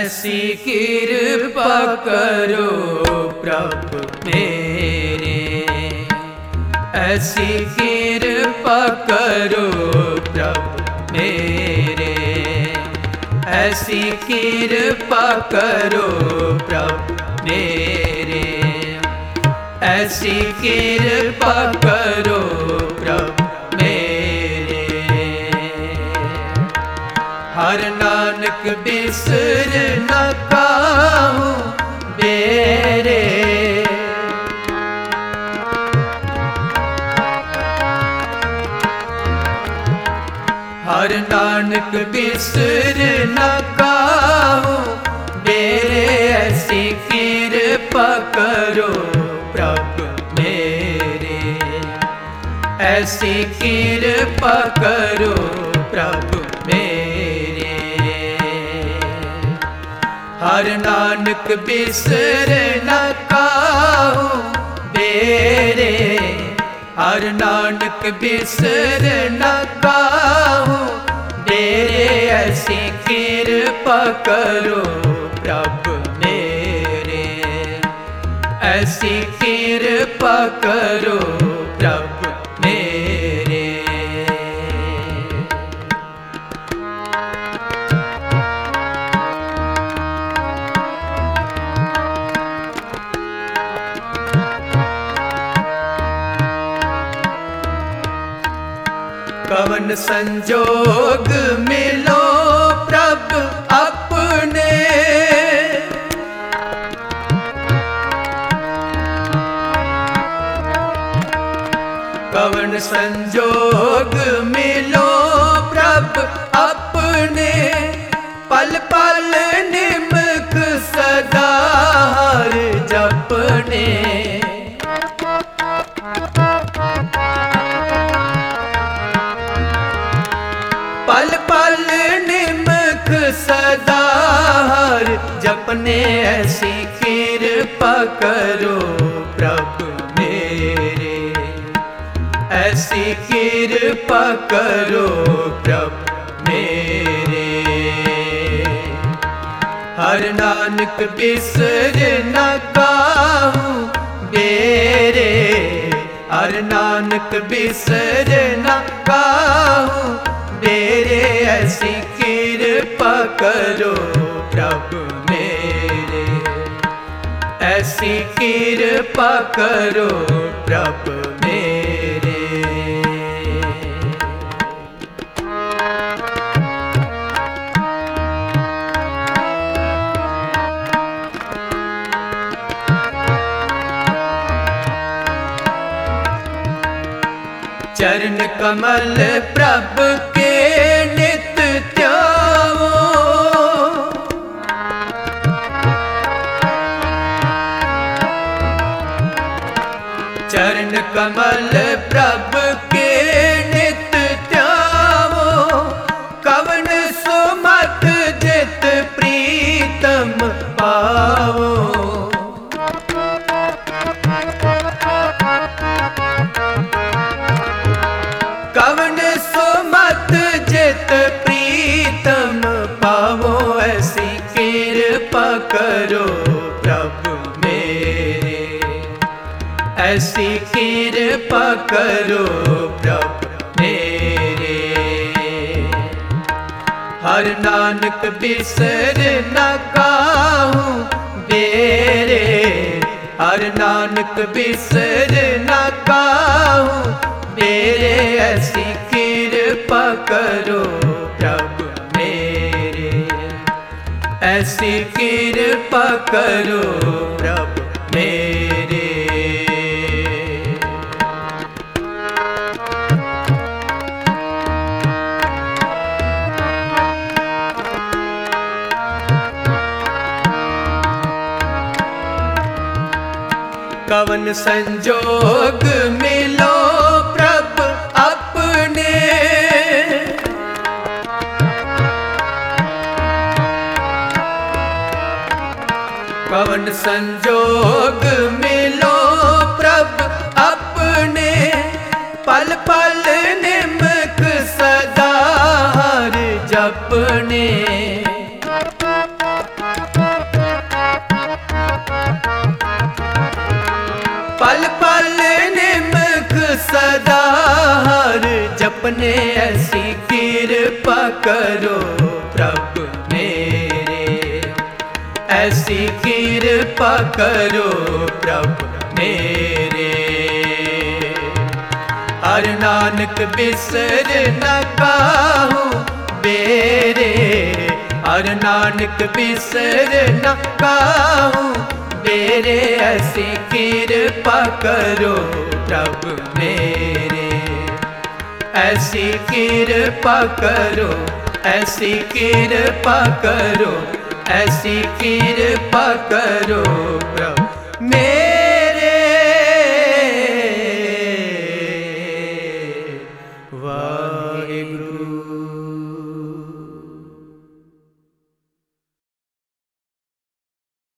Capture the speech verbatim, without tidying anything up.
ऐसी कृपा करो प्रभु मेरे, ऐसी कृपा करो प्रभु मेरे, ऐसी कृपा करो प्रभु मेरे, ऐसी कृपा करो प्रभु मेरे। हर नानक बिसर न काहूँ बेरे, हर नानक बिसर न काहूँ बेरे, ऐसी कृपा करो प्रभु मेरे, ऐसी कृपा करो प्रभु मेरे। हर नानक बिसर न काहूँ बेरे, हर नानक बिसर न काहूँ बेरे, ऐसी कृपा करो प्रभु मेरे, ऐसी कृपा करो प्रभु मेरे। कवन संजोग मिलो प्रभु अपने, कवन संजोग मिलो प्रभु अपने, पल पल निमक सदा हर जपने, पल पल निमक सदा हर जपने, ऐसी कृपा करो प्रभु मेरे, ऐसी कृपा करो प्रभु मेरे। हर नानक बिसर न काहूँ बेरे, हर नानक बिसर न काहूँ बेरे, ऐसी कृपा करो प्रभु मेरे, ऐसी कृपा करो प्रभु मेरे। चरण कमल प्रभु के नित ध्याओ, चरण कमल प्रभु के नित ध्याओ, कवन सुमत जित प्रीतम पाओ, कवन सुमत जित प्रीतम पावो, ऐसी कृपा करो प्रभु मेरे, ऐसी कृपा करो प्रभु मेरे। हर नानक बिसर न काहूँ बेरे, हर नानक बिसर न काहूँ बेरे, ऐसी कृपा करो प्रभु मेरे, ऐसी कृपा करो प्रभु मेरे। कवन संजोग मिलो प्रभु अपने, कवन संजोग मिलो प्रभु अपने, पल पल निमक सदा हर जपने, हर जपने ऐसी कृपा करो प्रभु मेरे, ऐसी कृपा करो प्रभु मेरे। हर नानक बिसर न काहू बेरे, हर नानक बिसर न काहू बेरे, ऐसी कृपा करो प्रभु मेरे, ऐसी कृपा करो, ऐसी कृपा करो, ऐसी कृपा करो प्रभु मेरे। वाहिगुरु।